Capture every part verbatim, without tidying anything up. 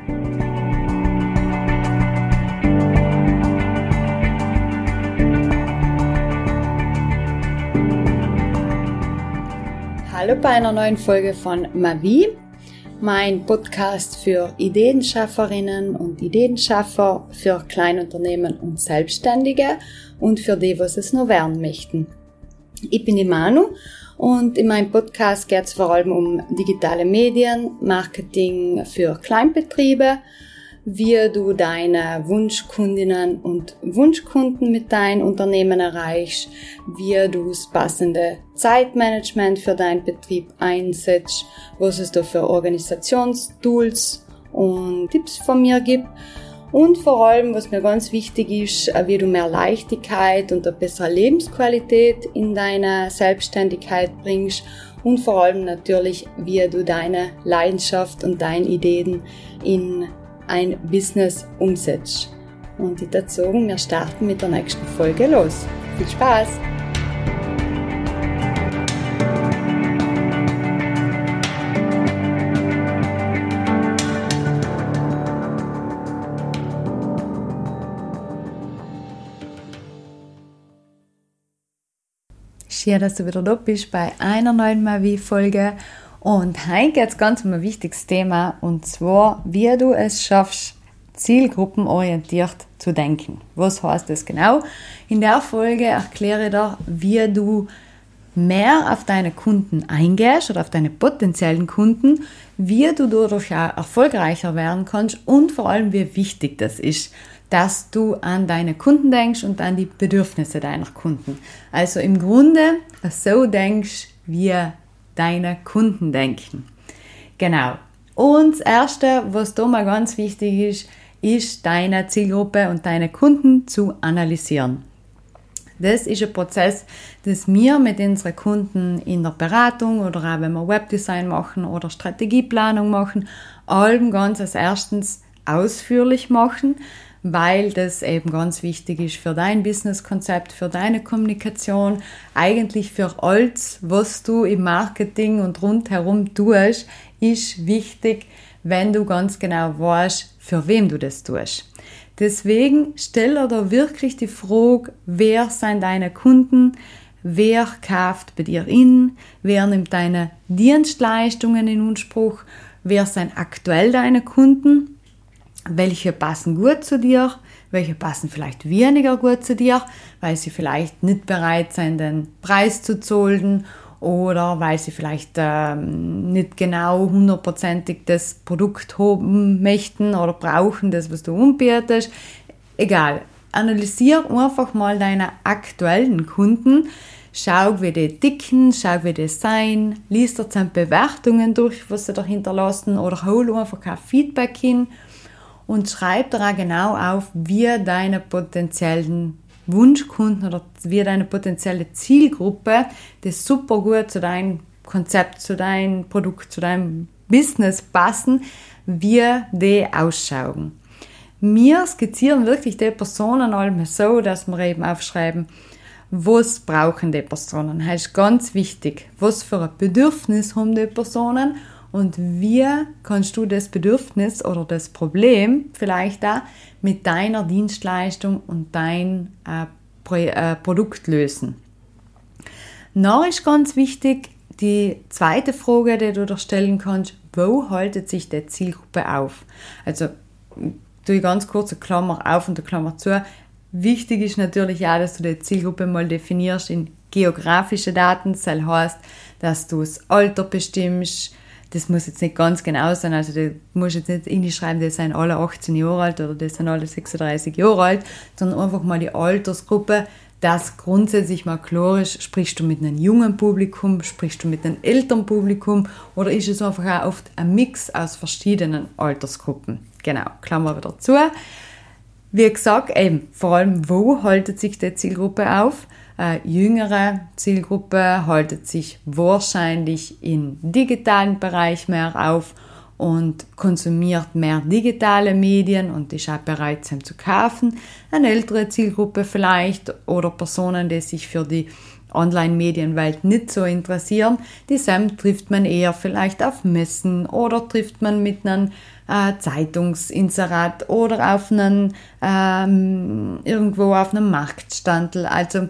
Hallo bei einer neuen Folge von Mavi, mein Podcast für Ideenschafferinnen und Ideenschaffer, für Kleinunternehmen und Selbstständige und für die, was es noch werden möchten. Ich bin die Manu und in meinem Podcast geht es vor allem um digitale Medien, Marketing für Kleinbetriebe, wie du deine Wunschkundinnen und Wunschkunden mit deinem Unternehmen erreichst, wie du das passende Zeitmanagement für deinen Betrieb einsetzt, was es da für Organisationstools und Tipps von mir gibt und vor allem, was mir ganz wichtig ist, wie du mehr Leichtigkeit und eine bessere Lebensqualität in deine Selbstständigkeit bringst und vor allem natürlich, wie du deine Leidenschaft und deine Ideen in ein Business umsetzt. Und ich würde sagen, wir starten mit der nächsten Folge los. Viel Spaß! Schön, dass du wieder da bist bei einer neuen Mavi-Folge. Und heute geht es ganz um ein wichtiges Thema, und zwar, wie du es schaffst, zielgruppenorientiert zu denken. Was heißt das genau? In der Folge erkläre ich dir, wie du mehr auf deine Kunden eingehst oder auf deine potenziellen Kunden, wie du dadurch auch erfolgreicher werden kannst und vor allem, wie wichtig das ist, dass du an deine Kunden denkst und an die Bedürfnisse deiner Kunden. Also im Grunde so denkst, wie deine Kunden denken. Genau. Und das Erste, was da mal ganz wichtig ist, ist deine Zielgruppe und deine Kunden zu analysieren. Das ist ein Prozess, das wir mit unseren Kunden in der Beratung oder auch wenn wir Webdesign machen oder Strategieplanung machen, allem ganz als erstens ausführlich machen, weil das eben ganz wichtig ist für dein Businesskonzept, für deine Kommunikation, eigentlich für alles, was du im Marketing und rundherum tust, ist wichtig, wenn du ganz genau weißt, für wem du das tust. Deswegen stell dir da wirklich die Frage, wer sind deine Kunden, wer kauft bei dir in, wer nimmt deine Dienstleistungen in Anspruch, wer sind aktuell deine Kunden, welche passen gut zu dir, welche passen vielleicht weniger gut zu dir, weil sie vielleicht nicht bereit sind, den Preis zu zahlen oder weil sie vielleicht ähm, nicht genau hundertprozentig das Produkt haben möchten oder brauchen, das, was du anbietest. Egal, analysier einfach mal deine aktuellen Kunden, schau, wie die ticken, schau, wie die sein, lies dir zusammen Bewertungen durch, was sie da hinterlassen oder hol einfach kein Feedback hin. Und schreib da auch genau auf, wie deine potenziellen Wunschkunden oder wie deine potenzielle Zielgruppe das super gut zu deinem Konzept, zu deinem Produkt, zu deinem Business passen, wie die ausschauen. Wir skizzieren wirklich die Personen einmal so, dass wir eben aufschreiben, was brauchen die Personen. Das ist ganz wichtig. Was für ein Bedürfnis haben die Personen? Und wie kannst du das Bedürfnis oder das Problem vielleicht auch mit deiner Dienstleistung und dein äh, Pro- äh, Produkt lösen? Noch ist ganz wichtig, die zweite Frage, die du dir stellen kannst, wo haltet sich die Zielgruppe auf? Also, tue ich ganz kurz eine Klammer auf und eine Klammer zu. Wichtig ist natürlich auch, dass du die Zielgruppe mal definierst in geografische Daten. Das heißt, dass du das Alter bestimmst. Das muss jetzt nicht ganz genau sein, also du musst jetzt nicht hinschreiben, die sind alle achtzehn Jahre alt oder die sind alle sechsunddreißig Jahre alt, sondern einfach mal die Altersgruppe, dass grundsätzlich mal klar ist, sprichst du mit einem jungen Publikum, sprichst du mit einem älteren Publikum oder ist es einfach auch oft ein Mix aus verschiedenen Altersgruppen. Genau, Klammer wieder zu. Wie gesagt, eben, vor allem, wo haltet sich die Zielgruppe auf? Eine jüngere Zielgruppe haltet sich wahrscheinlich im digitalen Bereich mehr auf und konsumiert mehr digitale Medien und ist auch bereit, sie zu kaufen. Eine ältere Zielgruppe vielleicht oder Personen, die sich für die Online-Medienwelt nicht so interessieren, die Sam trifft man eher vielleicht auf Messen oder trifft man mit einem äh, Zeitungsinserat oder auf einen, ähm, irgendwo auf einem Marktstandl. Also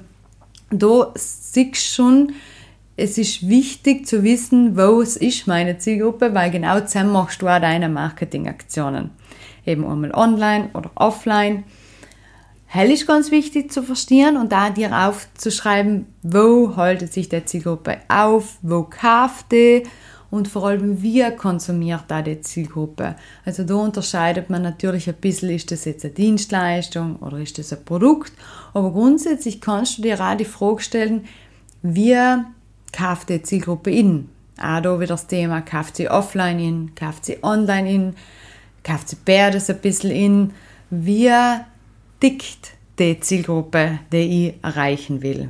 da siehst du schon, es ist wichtig zu wissen, wo es ist meine Zielgruppe, weil genau zusammen machst du auch deine Marketingaktionen. Eben einmal online oder offline. Hell ist ganz wichtig zu verstehen und da dir aufzuschreiben, wo hält sich die Zielgruppe auf, wo kauft die und vor allem, wie konsumiert da die Zielgruppe. Also da unterscheidet man natürlich ein bisschen, ist das jetzt eine Dienstleistung oder ist das ein Produkt, aber grundsätzlich kannst du dir auch die Frage stellen, wie kauft die Zielgruppe in? Auch da wieder das Thema, kauft sie offline in, kauft sie online in, kauft sie beides ein bisschen in, wie tickt die Zielgruppe, die ich erreichen will.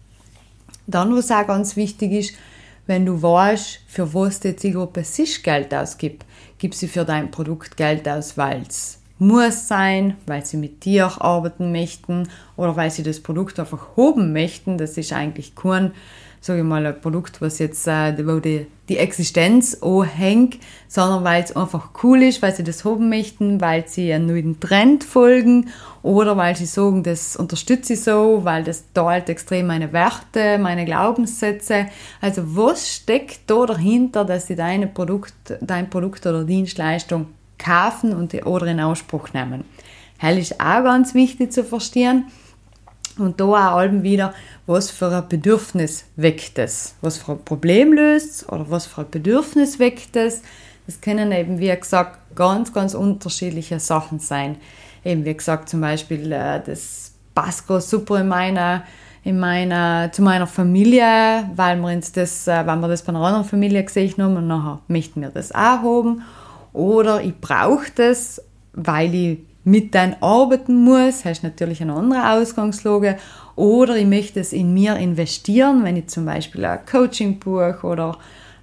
Dann, was auch ganz wichtig ist, wenn du weißt, für was die Zielgruppe sich Geld ausgibt, gib sie für dein Produkt Geld aus, weil es muss sein, weil sie mit dir arbeiten möchten oder weil sie das Produkt einfach haben möchten. Das ist eigentlich kein, sage ich mal, ein Produkt, was jetzt, äh, wo die, die Existenz anhängt, sondern weil es einfach cool ist, weil sie das haben möchten, weil sie einen neuen Trend folgen oder weil sie sagen, das unterstütze ich so, weil das teilt extrem meine Werte, meine Glaubenssätze. Also was steckt da dahinter, dass sie deine Produkt, dein Produkt oder Dienstleistung kaufen und die oder in Anspruch nehmen? Das ist auch ganz wichtig zu verstehen. Und da auch allem wieder, was für ein Bedürfnis weckt es? Was für ein Problem löst es oder was für ein Bedürfnis weckt es? Das können eben, wie gesagt, ganz, ganz unterschiedliche Sachen sein. Eben, wie gesagt, zum Beispiel, äh, das passt gerade super in meiner, in meiner, zu meiner Familie, weil wir uns das, äh, weil wir das bei einer anderen Familie gesehen haben und nachher möchten wir das auch haben. Oder ich brauche das, weil ich mit denen arbeiten muss, das ist natürlich eine andere Ausgangslage. Oder ich möchte es in mir investieren, wenn ich zum Beispiel ein Coaching buche oder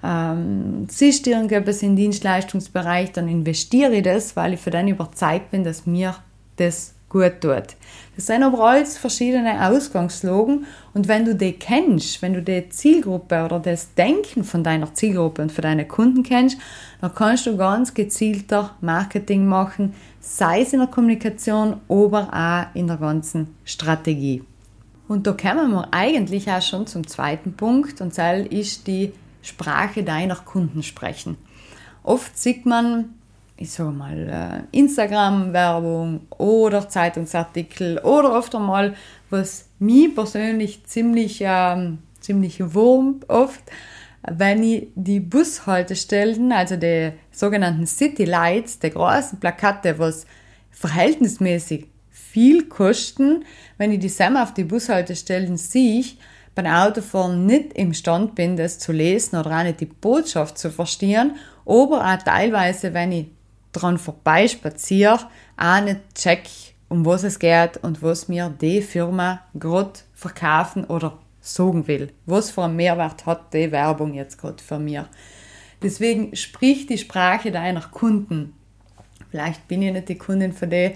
ähm, es ist irgendetwas im Dienstleistungsbereich, dann investiere ich das, weil ich für den überzeugt bin, dass mir das gut tut. Das sind aber alles verschiedene Ausgangslagen und wenn du die kennst, wenn du die Zielgruppe oder das Denken von deiner Zielgruppe und von deinen Kunden kennst, dann kannst du ganz gezielter Marketing machen, sei es in der Kommunikation, aber auch in der ganzen Strategie. Und da kommen wir eigentlich auch schon zum zweiten Punkt und das ist die Sprache deiner Kunden sprechen. Oft sieht man, ich sage mal, Instagram-Werbung oder Zeitungsartikel oder oft einmal, was mich persönlich ziemlich, ähm, ziemlich wurmt oft, wenn ich die Bushaltestellen, also die sogenannten City Lights, die großen Plakate, was verhältnismäßig viel kosten, wenn ich die selber auf die Bushaltestellen sehe, beim Autofahren nicht imstand bin, das zu lesen oder auch nicht die Botschaft zu verstehen, aber auch teilweise, wenn ich dran vorbeispaziere, auch nicht check, um was es geht und was mir die Firma gerade verkaufen oder sagen will. Was für einen Mehrwert hat die Werbung jetzt gerade für mich? Deswegen sprich die Sprache deiner Kunden. Vielleicht bin ich nicht die Kundin für die,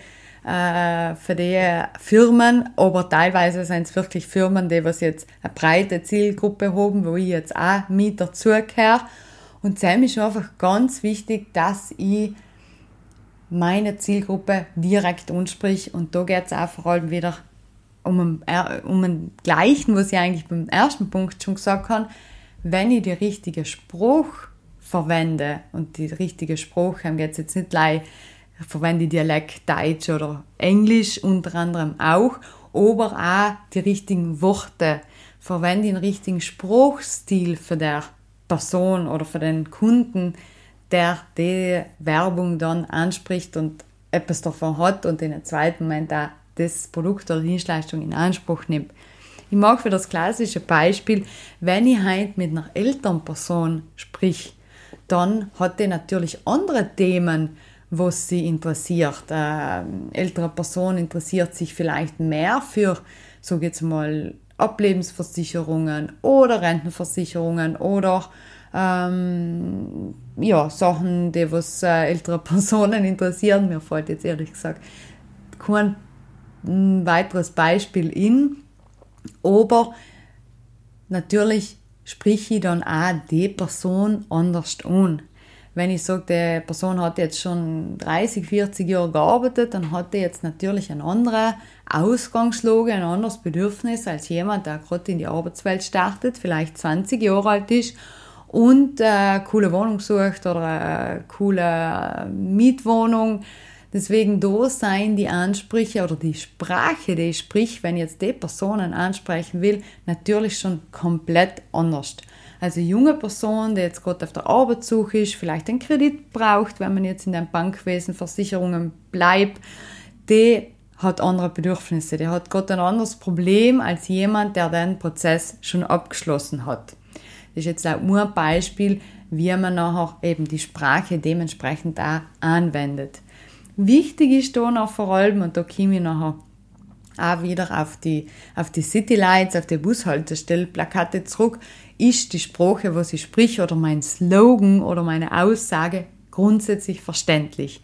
äh, für die Firmen, aber teilweise sind es wirklich Firmen, die was jetzt eine breite Zielgruppe haben, wo ich jetzt auch mit dazugehöre. Und es ist einfach ganz wichtig, dass ich meine Zielgruppe direkt ansprich und da geht es auch vor allem wieder um ein, um ein Gleichen, was ich eigentlich beim ersten Punkt schon gesagt habe, wenn ich den richtigen Spruch verwende und die richtige Sprache, geht es jetzt nicht gleich, verwende ich Dialekt, Deutsch oder Englisch unter anderem auch, aber auch die richtigen Worte, verwende ich den richtigen Spruchstil für die Person oder für den Kunden, der die Werbung dann anspricht und etwas davon hat und in einem zweiten Moment auch das Produkt oder Dienstleistung in Anspruch nimmt. Ich mag für das klassische Beispiel, wenn ich heute mit einer älteren Person sprich, dann hat die natürlich andere Themen, was sie interessiert. Eine ältere Person interessiert sich vielleicht mehr für, sage jetzt mal, Ablebensversicherungen oder Rentenversicherungen oder ähm, ja, Sachen, die was äh, ältere Personen interessieren. Mir fällt jetzt ehrlich gesagt kein ein weiteres Beispiel in, aber natürlich spreche ich dann auch die Person anders an. Wenn ich sage, die Person hat jetzt schon dreißig, vierzig Jahre gearbeitet, dann hat die jetzt natürlich eine andere Ausgangslage, ein anderes Bedürfnis als jemand, der gerade in die Arbeitswelt startet, vielleicht zwanzig Jahre alt ist und eine coole Wohnung sucht oder eine coole Mietwohnung. Deswegen da sein die Ansprüche oder die Sprache, die ich sprich, wenn ich jetzt die Personen ansprechen will, natürlich schon komplett anders. Also eine junge Person, die jetzt gerade auf der Arbeitssuche ist, vielleicht einen Kredit braucht, wenn man jetzt in dem Bankwesen, Versicherungen bleibt, die hat andere Bedürfnisse, die hat gerade ein anderes Problem als jemand, der den Prozess schon abgeschlossen hat. Das ist jetzt auch ein Beispiel, wie man nachher eben die Sprache dementsprechend auch anwendet. Wichtig ist da noch vor allem, und da komme ich nachher auch wieder auf die, auf die Citylights, auf die Bushaltestellplakate zurück, ist die Sprache, was ich sprich, oder mein Slogan oder meine Aussage grundsätzlich verständlich.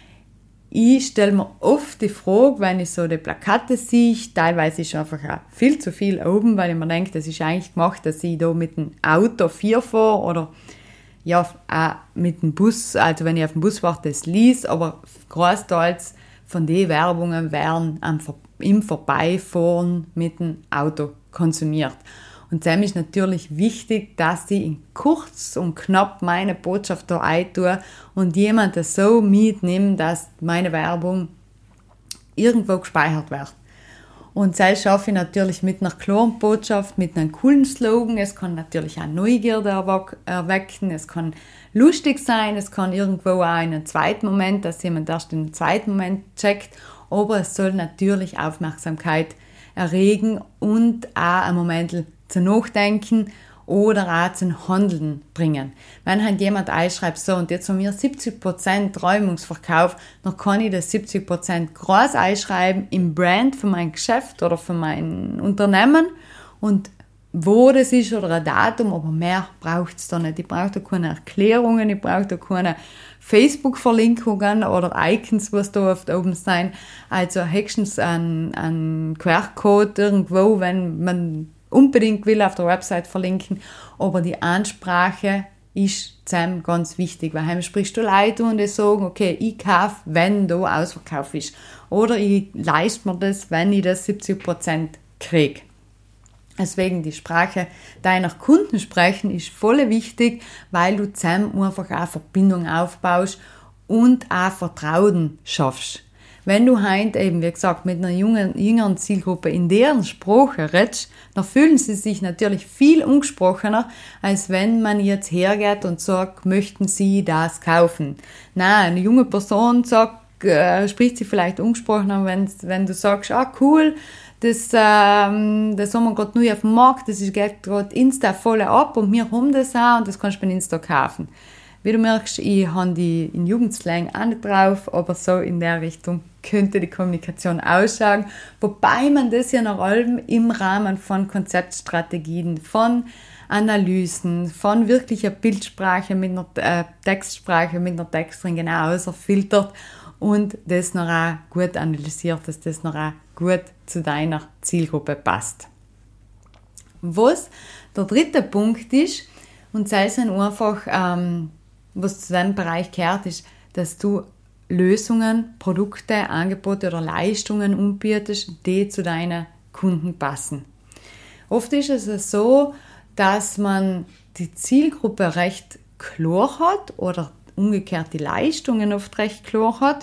Ich stelle mir oft die Frage, wenn ich so die Plakate sehe, teilweise ist einfach auch viel zu viel oben, weil ich mir denke, das ist eigentlich gemacht, dass ich da mit dem Auto vier fahre oder ja, auch mit dem Bus, also wenn ich auf den Bus warte, das lies, aber großteils von den Werbungen werden am, im Vorbeifahren mit dem Auto konsumiert. Und dem ist natürlich wichtig, dass ich in kurz und knapp meine Botschaft da eintue und jemand das so mitnimmt, dass meine Werbung irgendwo gespeichert wird. Und das schaffe ich natürlich mit einer klaren Botschaft, mit einem coolen Slogan. Es kann natürlich auch Neugierde erwecken, es kann lustig sein, es kann irgendwo auch in einem zweiten Moment, dass jemand erst in einem zweiten Moment checkt, aber es soll natürlich Aufmerksamkeit erregen und auch einen Moment zu Nachdenken oder auch zum Handeln bringen. Wenn halt jemand einschreibt, so, und jetzt haben wir siebzig Prozent Räumungsverkauf, dann kann ich das siebzig Prozent groß einschreiben im Brand für mein Geschäft oder für mein Unternehmen und wo das ist oder ein Datum, aber mehr braucht es da nicht. Ich brauche da keine Erklärungen, ich brauche da keine Facebook-Verlinkungen oder Icons, was da oft oben sein. Also höchstens ein, ein Q R-Code irgendwo, wenn man unbedingt will auf der Website verlinken, aber die Ansprache ist zusammen ganz wichtig, weil heim sprichst du Leute und die sagen, okay, ich kaufe, wenn da Ausverkauf ist, oder ich leiste mir das, wenn ich das siebzig Prozent kriege. Deswegen die Sprache deiner Kunden sprechen ist voll wichtig, weil du zusammen einfach auch Verbindung aufbaust und auch Vertrauen schaffst. Wenn du heute eben, wie gesagt, mit einer jungen, jüngeren Zielgruppe in deren Sprache redest, dann fühlen sie sich natürlich viel angesprochener, als wenn man jetzt hergeht und sagt, möchten sie das kaufen. Nein, eine junge Person sagt, äh, spricht sie vielleicht angesprochener, wenn, wenn du sagst, ah cool, das, ähm, das haben wir gerade neu auf dem Markt, das geht gerade Insta voll ab und wir haben das auch und das kannst du bei Insta kaufen. Wie du merkst, ich habe die in Jugendslang auch nicht drauf, aber so in der Richtung könnte die Kommunikation ausschauen. Wobei man das ja nach allem im Rahmen von Konzeptstrategien, von Analysen, von wirklicher Bildsprache mit einer äh, Textsprache, mit einer Textring genau ausfiltert und das noch auch gut analysiert, dass das noch auch gut zu deiner Zielgruppe passt. Was der dritte Punkt ist, und sei es einfach, ähm, was zu deinem Bereich gehört, ist, dass du Lösungen, Produkte, Angebote oder Leistungen anbietest, die zu deinen Kunden passen. Oft ist es so, dass man die Zielgruppe recht klar hat oder umgekehrt die Leistungen oft recht klar hat,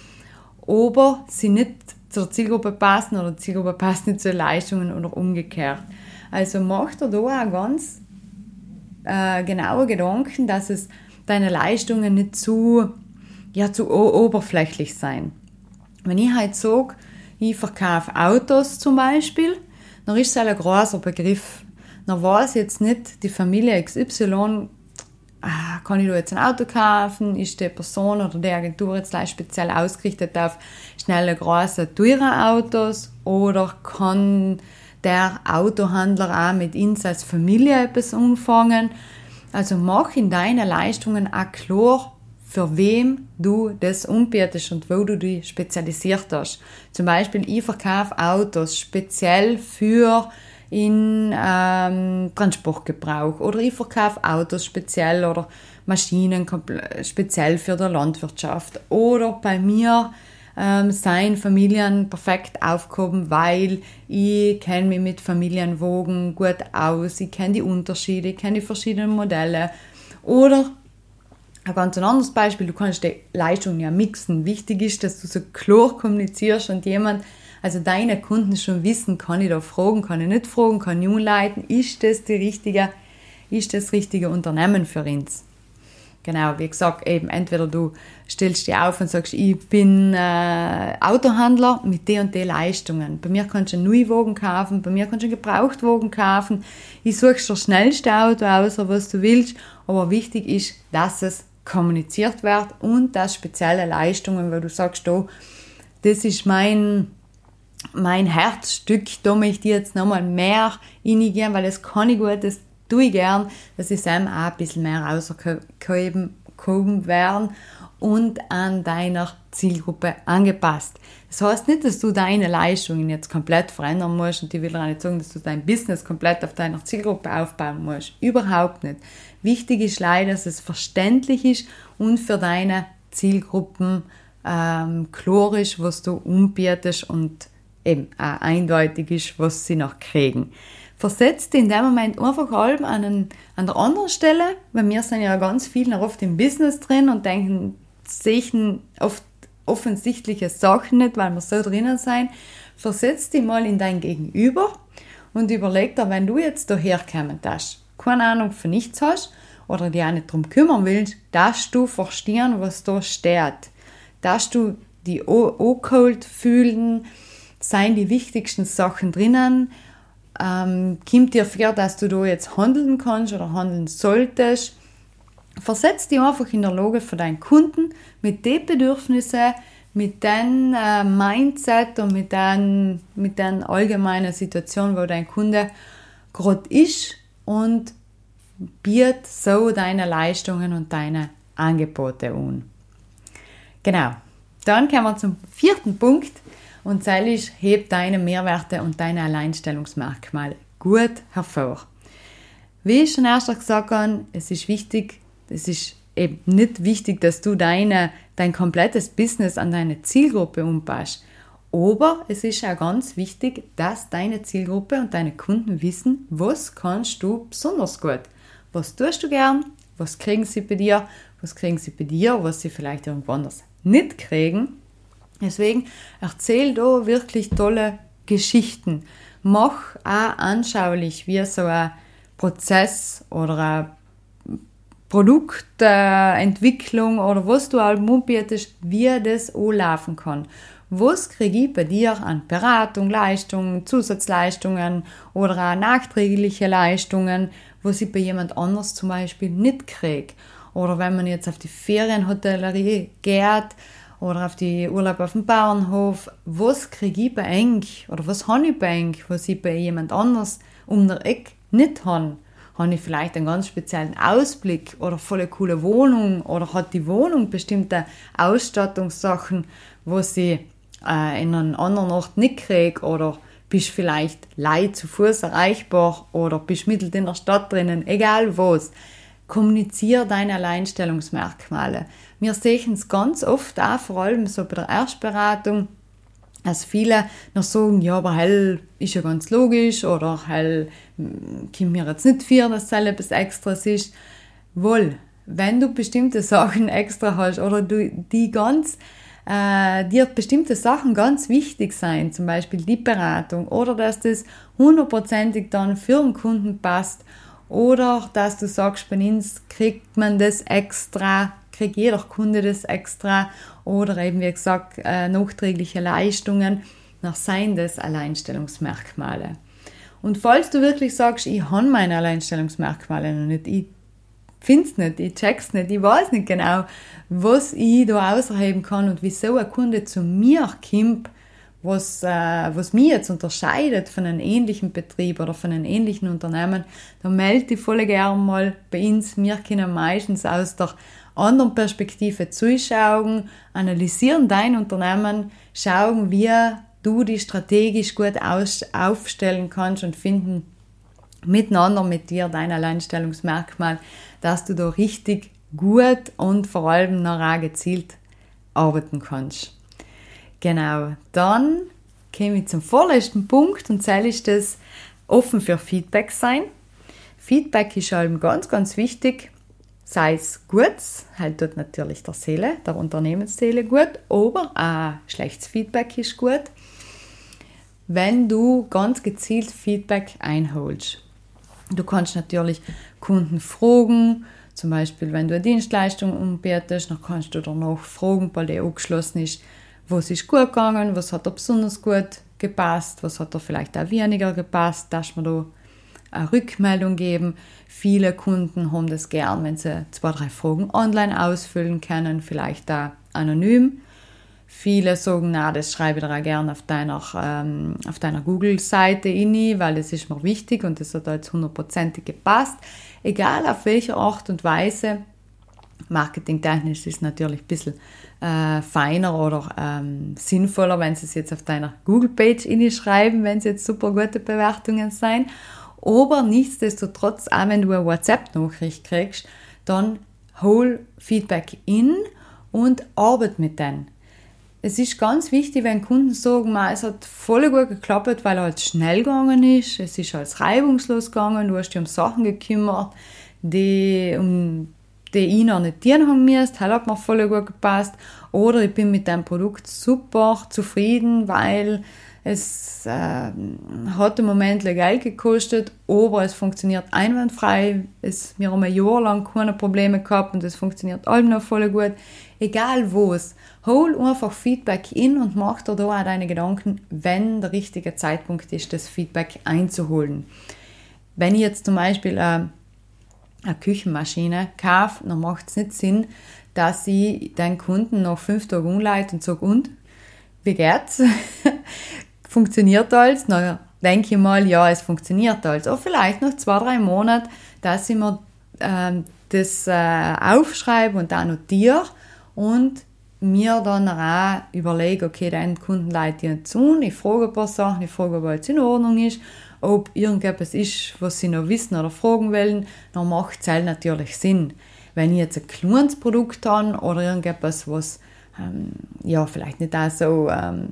aber sie nicht zur Zielgruppe passen oder die Zielgruppe passt nicht zu den Leistungen oder umgekehrt. Also mach dir da auch ganz äh, genaue Gedanken, dass es deine Leistungen nicht zu, ja, zu oberflächlich sein. Wenn ich halt sage, ich verkaufe Autos zum Beispiel, dann ist es halt ein großer Begriff. Dann weiß jetzt nicht die Familie X Y, ah, kann ich da jetzt ein Auto kaufen, ist die Person oder die Agentur jetzt speziell ausgerichtet auf schnelle, große, teure Autos, oder kann der Autohandler auch mit uns als Familie etwas anfangen. Also mach in deinen Leistungen auch klar, für wem du das anbietest und wo du dich spezialisiert hast. Zum Beispiel, ich verkaufe Autos speziell für in ähm, Transportgebrauch oder ich verkaufe Autos speziell oder Maschinen speziell für die Landwirtschaft oder bei mir ähm, seien Familien perfekt aufgehoben, weil ich kenne mich mit Familienwogen gut aus, ich kenne die Unterschiede, ich kenne die verschiedenen Modelle oder ein ganz anderes Beispiel, du kannst die Leistungen ja mixen. Wichtig ist, dass du so klar kommunizierst und jemand, also deine Kunden schon wissen, kann ich da fragen, kann ich nicht fragen, kann ich umleiten, ist das die richtige, ist das richtige Unternehmen für uns? Genau, wie gesagt, eben entweder du stellst dich auf und sagst, ich bin äh, Autohandler mit den und den Leistungen. Bei mir kannst du einen Neuwagen kaufen, bei mir kannst du einen Gebrauchtwagen kaufen. Ich suche das schnellste Auto aus, was du willst, aber wichtig ist, dass es kommuniziert wird und dass spezielle Leistungen, weil du sagst, oh, das ist mein mein Herzstück, da möchte ich jetzt nochmal mehr reingehen, weil das kann ich gut, das tue ich gern, dass ich selber auch ein bisschen mehr rausgehoben werden und an deiner Zielgruppe angepasst. Das heißt nicht, dass du deine Leistungen jetzt komplett verändern musst und ich will auch nicht sagen, dass du dein Business komplett auf deiner Zielgruppe aufbauen musst. Überhaupt nicht. Wichtig ist leider, dass es verständlich ist und für deine Zielgruppen ähm, klar ist, was du anbietest und eben auch eindeutig ist, was sie noch kriegen. Versetzt in dem Moment einfach halb an, einen, an der anderen Stelle, weil wir sind ja ganz viel noch oft im Business drin und denken, sehen oft offensichtliche Sachen nicht, weil wir so drinnen sind. Versetz dich mal in dein Gegenüber und überleg dir, wenn du jetzt daher kommen darfst, keine Ahnung von nichts hast oder dich auch nicht darum kümmern willst, dass du verstehen, was da steht. Dass du die angeholt fühlen, seien die wichtigsten Sachen drinnen, ähm, kommt dir vor, dass du da jetzt handeln kannst oder handeln solltest. Versetz dich einfach in der Lage von deinen Kunden mit den Bedürfnissen, mit dem äh, Mindset und mit den, mit den allgemeinen Situationen, wo dein Kunde gerade ist und biet so deine Leistungen und deine Angebote an. Genau, dann kommen wir zum vierten Punkt. Und das ist, heb deine Mehrwerte und deine Alleinstellungsmerkmale gut hervor. Wie ich schon erst gesagt habe, es ist wichtig, es ist eben nicht wichtig, dass du deine, dein komplettes Business an deine Zielgruppe umpasst. Aber es ist auch ganz wichtig, dass deine Zielgruppe und deine Kunden wissen, was kannst du besonders gut. Was tust du gern? Was kriegen sie bei dir? Was kriegen sie bei dir, was sie vielleicht irgendwo anders nicht kriegen? Deswegen erzähl da wirklich tolle Geschichten. Mach auch anschaulich, wie so ein Prozess oder eine Produktentwicklung oder was du halt anbietest, wie das anlaufen kann. Was kriege ich bei dir an Beratung, Leistungen, Zusatzleistungen oder auch nachträgliche Leistungen, was ich bei jemand anders zum Beispiel nicht kriege. Oder wenn man jetzt auf die Ferienhotellerie geht, oder auf die Urlaub auf dem Bauernhof, was kriege ich bei eng oder was habe ich bei eng, was ich bei jemand anders um der Ecke nicht habe. Habe ich vielleicht einen ganz speziellen Ausblick oder voll eine coole Wohnung oder hat die Wohnung bestimmte Ausstattungssachen, was ich äh, in einem anderen Ort nicht kriege oder bist vielleicht leicht zu Fuß erreichbar oder bist mitten in der Stadt drinnen, egal was. Kommuniziere deine Alleinstellungsmerkmale. Wir sehen es ganz oft auch, vor allem so bei der Erstberatung, dass viele noch sagen, ja, aber hell ist ja ganz logisch oder hell kommt mir jetzt nicht vor, dass es etwas Extras ist. Wohl, wenn du bestimmte Sachen extra hast oder du die ganz, äh, dir bestimmte Sachen ganz wichtig sein, zum Beispiel die Beratung oder dass das hundertprozentig dann für den Kunden passt, oder dass du sagst, bei uns kriegt man das extra, kriegt jeder Kunde das extra. Oder eben, wie gesagt, äh, nachträgliche Leistungen. Nach seien das Alleinstellungsmerkmale. Und falls du wirklich sagst, ich habe meine Alleinstellungsmerkmale noch nicht, ich finde es nicht, ich check's nicht, ich weiß nicht genau, was ich da ausheben kann und wieso ein Kunde zu mir kommt, was, äh, was mich jetzt unterscheidet von einem ähnlichen Betrieb oder von einem ähnlichen Unternehmen, dann melde dich voll gerne mal bei uns. Wir können meistens aus der anderen Perspektive zuschauen, analysieren dein Unternehmen, schauen, wie du die strategisch gut aus, aufstellen kannst und finden miteinander mit dir dein Alleinstellungsmerkmal, dass du da richtig gut und vor allem noch auch gezielt arbeiten kannst. Genau, dann komme ich zum vorletzten Punkt und zwar ist das offen für Feedback sein. Feedback ist halt ganz, ganz wichtig, sei es Gutes, halt tut natürlich der Seele, der Unternehmensseele gut, aber auch schlechtes Feedback ist gut, wenn du ganz gezielt Feedback einholst. Du kannst natürlich Kunden fragen, zum Beispiel, wenn du eine Dienstleistung anbietest, dann kannst du danach fragen, weil die angeschlossen ist, was ist gut gegangen, was hat dir besonders gut gepasst, was hat dir vielleicht auch weniger gepasst, dass wir da eine Rückmeldung geben. Viele Kunden haben das gern, wenn sie zwei, drei Fragen online ausfüllen können, vielleicht auch anonym. Viele sagen, na, das schreibe ich dir auch gerne auf deiner, ähm, auf deiner Google-Seite rein, weil das ist mir wichtig und das hat jetzt hundertprozentig gepasst. Egal auf welche Art und Weise, marketingtechnisch ist es natürlich ein bisschen äh, feiner oder ähm, sinnvoller, wenn sie es jetzt auf deiner Google-Page schreiben, wenn es jetzt super gute Bewertungen sein. Aber nichtsdestotrotz, auch wenn du eine WhatsApp-Nachricht kriegst, dann hol Feedback in und arbeite mit denen. Es ist ganz wichtig, wenn Kunden sagen, es hat voll gut geklappt, weil er halt schnell gegangen ist, es ist halt reibungslos gegangen, du hast dich um Sachen gekümmert, die, um die ich noch nicht dienen haben müssen, das hat mir voll gut gepasst, oder ich bin mit deinem Produkt super zufrieden, weil es äh, hat im Moment Geld gekostet, aber es funktioniert einwandfrei. Es, wir haben ein Jahr lang keine Probleme gehabt und es funktioniert allem noch voll gut. Egal was, hol einfach Feedback in und mach dir da auch deine Gedanken, wenn der richtige Zeitpunkt ist, das Feedback einzuholen. Wenn ich jetzt zum Beispiel äh, eine Küchenmaschine kaufe, dann macht es nicht Sinn, dass ich den Kunden nach fünf Tagen umleite und sage, und, wie geht's? Funktioniert alles? Na, denke ich mal, ja, es funktioniert alles. Oder vielleicht noch zwei, drei Monate, dass ich mir ähm, das äh, aufschreibe und auch notiere und mir dann auch überlege, okay, den Kunden leite ich jetzt zu, ich frage ein paar Sachen, ich frage, ob alles in Ordnung ist, ob irgendetwas ist, was sie noch wissen oder fragen wollen, dann macht es halt natürlich Sinn. Wenn ich jetzt ein kleines Produkt habe oder irgendetwas, was ähm, ja, vielleicht nicht auch so, ähm,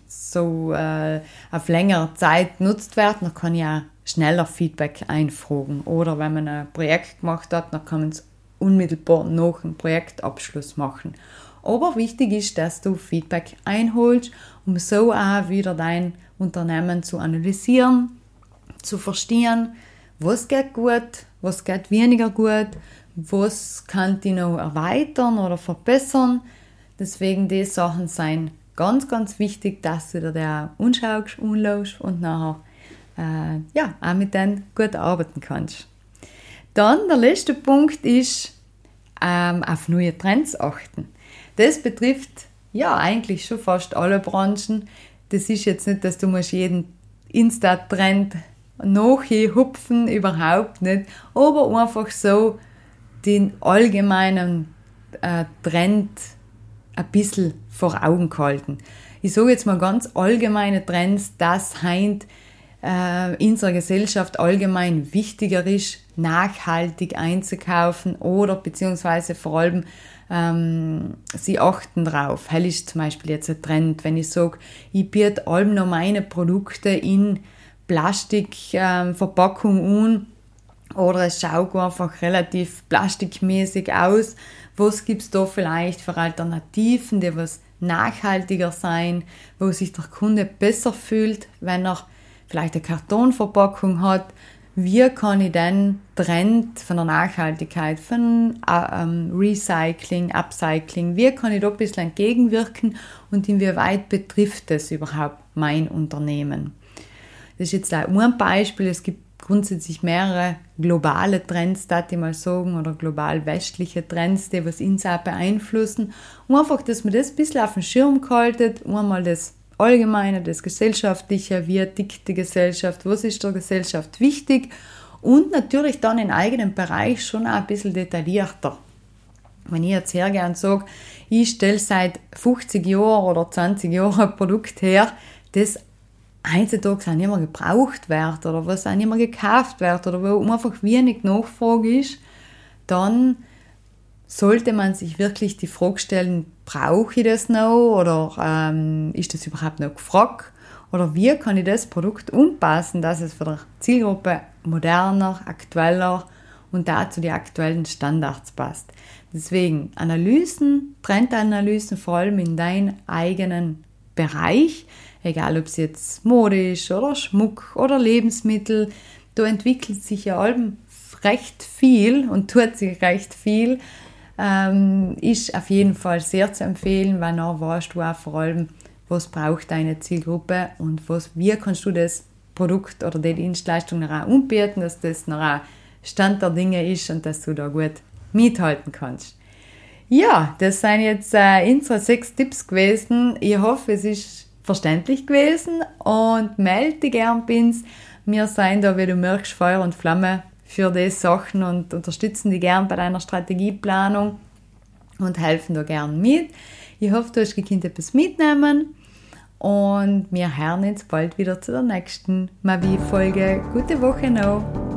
so äh, auf längere Zeit genutzt wird, dann kann ich auch schneller Feedback einfragen. Oder wenn man ein Projekt gemacht hat, dann kann man es unmittelbar nach dem Projektabschluss machen. Aber wichtig ist, dass du Feedback einholst, um so auch wieder dein Unternehmen zu analysieren, zu verstehen, was geht gut, was geht weniger gut, was kann die noch erweitern oder verbessern. Deswegen die Sachen sind ganz, ganz wichtig, dass du dir da anschaust, anschaust und nachher äh, ja, auch mit denen gut arbeiten kannst. Dann der letzte Punkt ist, ähm, auf neue Trends achten. Das betrifft ja eigentlich schon fast alle Branchen. Das ist jetzt nicht, dass du musst jeden Insta-Trend nachhupfen, überhaupt nicht, aber einfach so den allgemeinen äh, Trend ein bisschen vor Augen gehalten. Ich sage jetzt mal ganz allgemeine Trends, dass heint äh, in unserer Gesellschaft allgemein wichtiger ist, nachhaltig einzukaufen oder beziehungsweise vor allem ähm, sie achten drauf. Hell ist zum Beispiel jetzt ein Trend, wenn ich sage, ich biete allem noch meine Produkte in Plastikverpackung ähm, an oder es schaut einfach relativ plastikmäßig aus. Was gibt es da vielleicht für Alternativen, die was nachhaltiger sein, wo sich der Kunde besser fühlt, wenn er vielleicht eine Kartonverpackung hat? Wie kann ich den Trend von der Nachhaltigkeit, von ähm, Recycling, Upcycling, wie kann ich da ein bisschen entgegenwirken und inwieweit betrifft das überhaupt mein Unternehmen? Das ist jetzt ein Beispiel, es gibt grundsätzlich mehrere globale Trends, da ich mal sagen, oder global westliche Trends, die was uns auch beeinflussen. Und einfach, dass man das ein bisschen auf den Schirm gehalten, einmal das Allgemeine, das Gesellschaftliche, wie tickt die Gesellschaft, was ist der Gesellschaft wichtig und natürlich dann im eigenen Bereich schon auch ein bisschen detaillierter. Wenn ich jetzt sehr gern sage, ich stelle seit fünfzig Jahren oder zwanzig Jahren ein Produkt her, das heutzutage auch nicht mehr gebraucht wird oder was auch nicht mehr gekauft wird oder wo einfach wenig Nachfrage ist, dann sollte man sich wirklich die Frage stellen, brauche ich das noch oder ähm, ist das überhaupt noch gefragt? Oder wie kann ich das Produkt umpassen, dass es für die Zielgruppe moderner, aktueller und dazu die aktuellen Standards passt. Deswegen Analysen, Trendanalysen, vor allem in deinem eigenen Bereich, egal ob es jetzt Mode ist oder Schmuck oder Lebensmittel, da entwickelt sich ja allem recht viel und tut sich recht viel, ähm, ist auf jeden Fall sehr zu empfehlen, weil dann weißt du auch vor allem, was braucht deine Zielgruppe und was, wie kannst du das Produkt oder die Dienstleistung noch auch anbieten, dass das noch auch Stand der Dinge ist und dass du da gut mithalten kannst. Ja, das sind jetzt äh, unsere sechs Tipps gewesen. Ich hoffe, es ist verständlich gewesen und melde dich gern bei uns. Wir sind da, wie du merkst, Feuer und Flamme für diese Sachen und unterstützen dich gern bei deiner Strategieplanung und helfen da gern mit. Ich hoffe, du hast gekonnt etwas mitnehmen und wir hören uns bald wieder zu der nächsten Mavi-Folge. Gute Woche noch!